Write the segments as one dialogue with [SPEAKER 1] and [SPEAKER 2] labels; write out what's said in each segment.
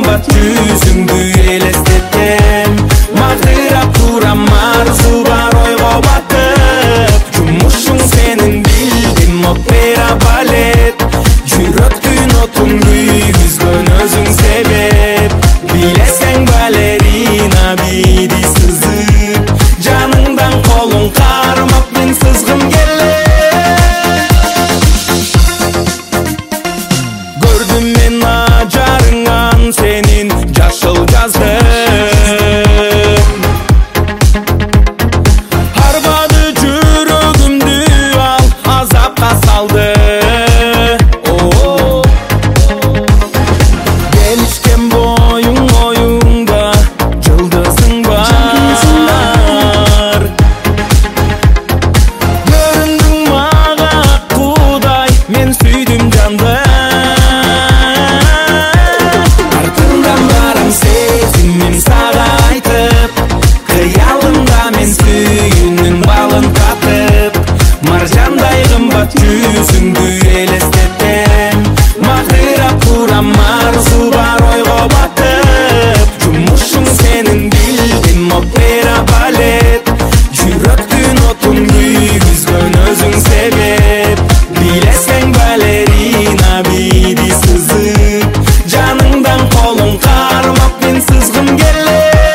[SPEAKER 1] кымбат жүзүңдү элестетем. Магдырап турам арзу бар ойго батып. Жумушуң сенин билдим опера балет. Жүрөктүн отун күйгүзгөн өзүң себеп. Билесең балерина биди сызып. Жаныңдан колуң кармап мен сызгым келет. Көрдүм мен ажарыңан сенин жашыл жаздым. Арбады жүрөгүмдү ал азапка салды. Келишкен боюң оюңда жылдызың бар. Көрүндүң мага кудай, мен сүйдүм жанды. Артыңдан барам сезимим сага айтып. Кыялымда мен сүйүүнүн балын татып. Маржандай кымбат жүзүңдү элестетем. Магдырап турам арзу бар ойго батып. Жумушуң сенин билдим опера балет. Жүрөктүн отун күйгүзгөн өзүң себеп. Билесең балерина биди сызып. Жаныңдан колуң кармап мен сызгым келет.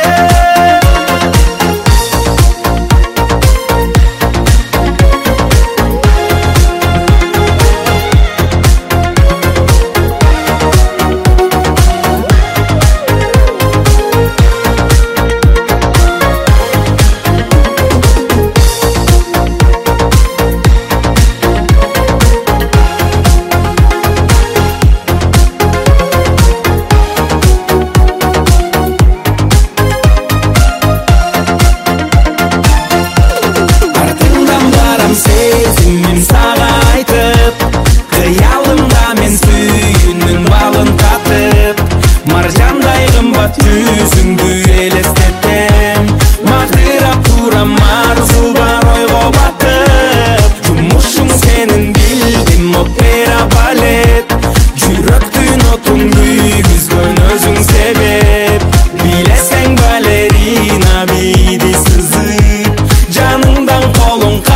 [SPEAKER 1] Сезимим сага айтып. Кыялымда мен сүйүүнүн балын татып. Маржандай кымбат жүзүңдү элестетем. Магдырап турам арзу бар ойго батып. Жумушуң сенин билдим опера балет. Жүрөктүн отун күйгүзгөн өзүң себеп. Билесең балерина биди сызып. Жаныңдан колуң